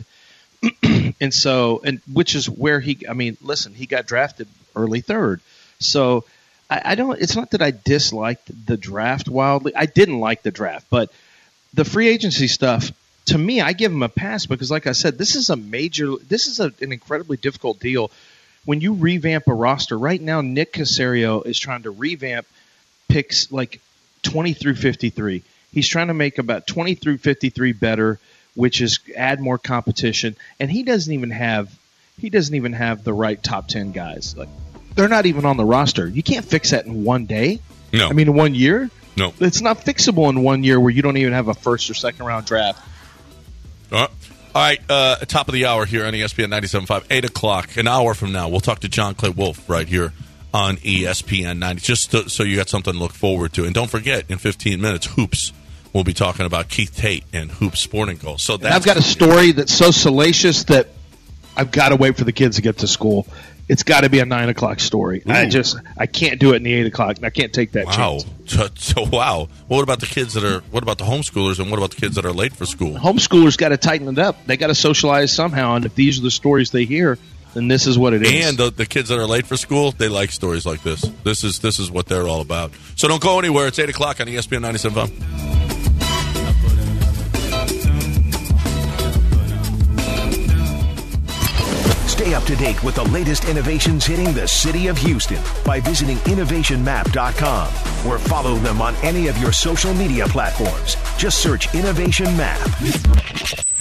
and so, and which is where he, I mean, listen, he got drafted early third. So I, I don't, it's not that I disliked the draft wildly. I didn't like the draft, but the free agency stuff, to me, I give him a pass because, like I said, this is a major, this is a, an incredibly difficult deal. When you revamp a roster, right now, Nick Caserio is trying to revamp picks like twenty through fifty-three. He's trying to make about twenty through fifty-three better, which is add more competition. And he doesn't even have, he doesn't even have the right top ten guys. Like, they're not even on the roster. You can't fix that in one day. No. I mean, in one year. No. It's not fixable in one year where you don't even have a first or second round draft. All right. All right, uh, top of the hour here on E S P N ninety-seven point five, eight o'clock, an hour from now. We'll talk to John Clay Wolf right here on E S P N ninety, just to, so you got something to look forward to. And don't forget, in fifteen minutes, Hoops. We'll be talking about Keith Tate and Hoops Sporting Goals. So that's I've got a story that's so salacious that I've got to wait for the kids to get to school. It's got to be a nine o'clock story. Ooh. I just I can't do it in the eight o'clock. I can't take that wow. chance. So, so wow. What about the kids that are? What about the homeschoolers? And what about the kids that are late for school? Homeschoolers got to tighten it up. They got to socialize somehow. And if these are the stories they hear, then this is what it is. And the, the kids that are late for school, they like stories like this. This is this is what they're all about. So don't go anywhere. It's eight o'clock on E S P N ninety-seven point five. Stay up to date with the latest innovations hitting the city of Houston by visiting innovation map dot com or follow them on any of your social media platforms. Just search Innovation Map.